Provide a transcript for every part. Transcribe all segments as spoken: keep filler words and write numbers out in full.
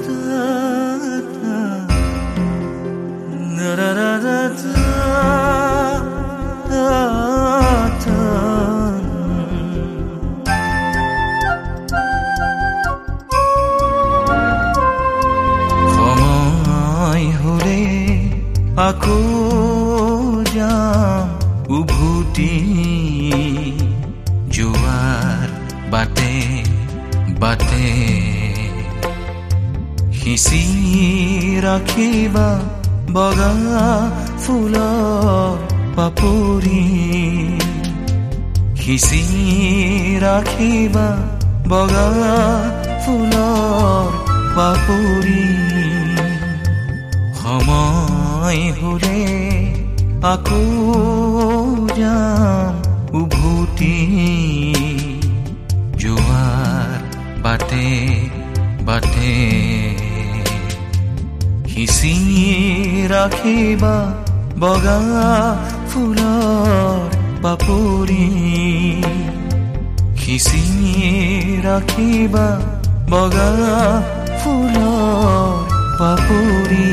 সময় হলে আকৌ যাম উভতি যোৱাৰ বাটে বাটে সিঁচি ৰাখিবা বগা ফুলৰ পাপৰি সিঁচি ৰাখিবা বগা ফুলৰ পাপৰি সময় হলে আকৌ যাম উভতি যোৱাৰ বাটে বাটে সিঁচি ৰাখিবা বগা ফুলৰ পাপৰি সিঁচি ৰাখিবা বগা ফুলৰ পাপৰি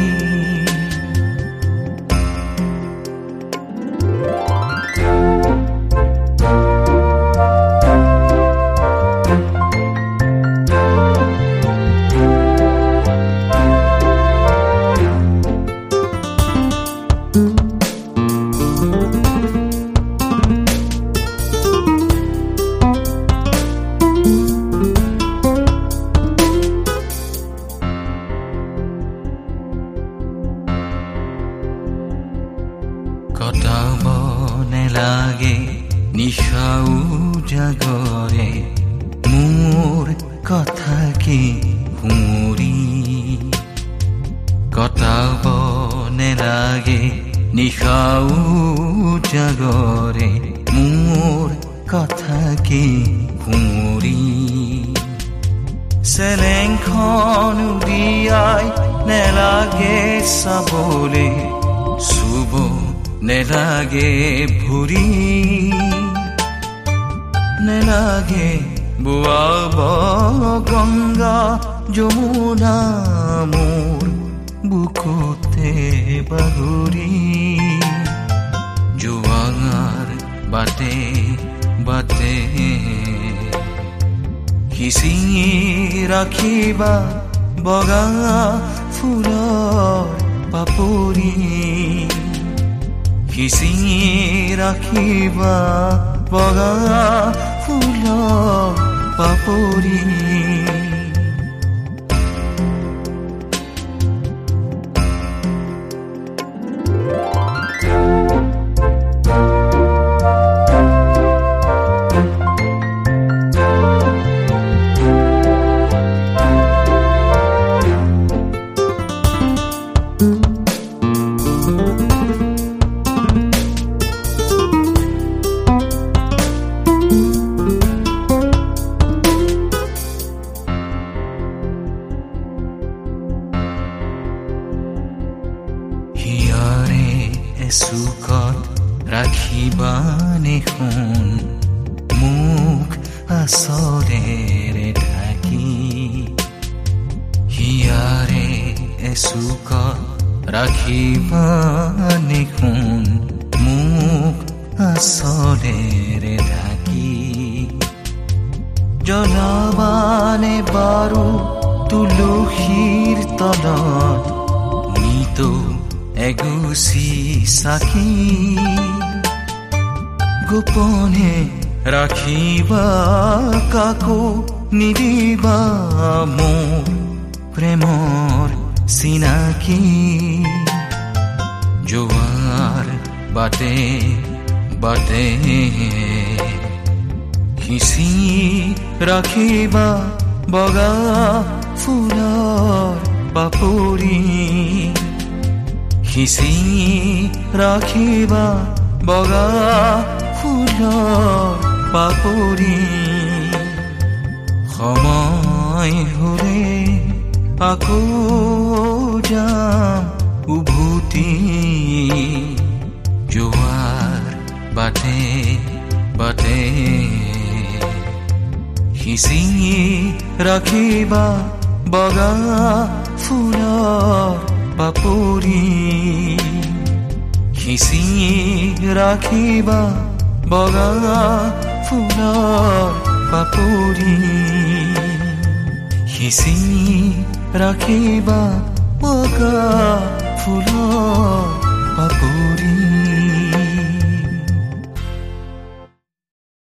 কটাব নেলাগে নিশাও জাগৰে মোৰ কথা কি শুৰি কটাব নেলাগে নিশাও জাগৰে মোৰ কথা কি শুৰি চেলেংখন উলিয়াই নেলাগে চাবলে চুব নেলাগে ভৰি নেলাগে বোৱাব গংগা যমুনা মোৰ বুকুতে বাগৰি জোৱাৰ বাটে বাটে সিঁচি ৰাখিবা বগা ফুলৰ পাপৰি সিঁচি ৰাখিবা বগা ফুলৰ পাপৰি চুকত ৰাখিবানে শুন মুখ আচৰেৰে ঢাকি হিয়াৰে এচুকত ৰাখিবানে শুন মুখ আচৰেৰে ঢাকি জ্বলাবানে বাৰু তুলসীৰ তলত নিতো এগুচি চাকি গোপনে ৰাখিবা কাকো নিদিবা মোৰ প্ৰেমৰ চিনাকি জোৱাৰ বাটে বাটে সিঁচি ৰাখিবা বগা ফুলৰ পাপৰি সিঁচি ৰাখিবা বগা ফুলৰ পাপৰি সময় হলে আকৌ যাম উভতি যোৱাৰ বাটে বাটে সিঁচি ৰাখিবা বগা ফুলৰ পাপৰি সিঁচি ৰাখিবা বগা ফুলৰ পাপৰি সিঁচি ৰাখিবা বগা ফুলৰ